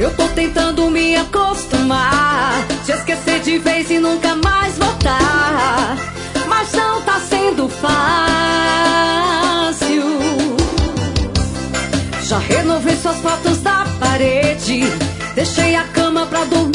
Eu tô tentando me acostumar, te esquecer de vez e nunca mais voltar. Mas não tá sendo fácil. Já renovei suas fotos da parede, deixei a cama pra dormir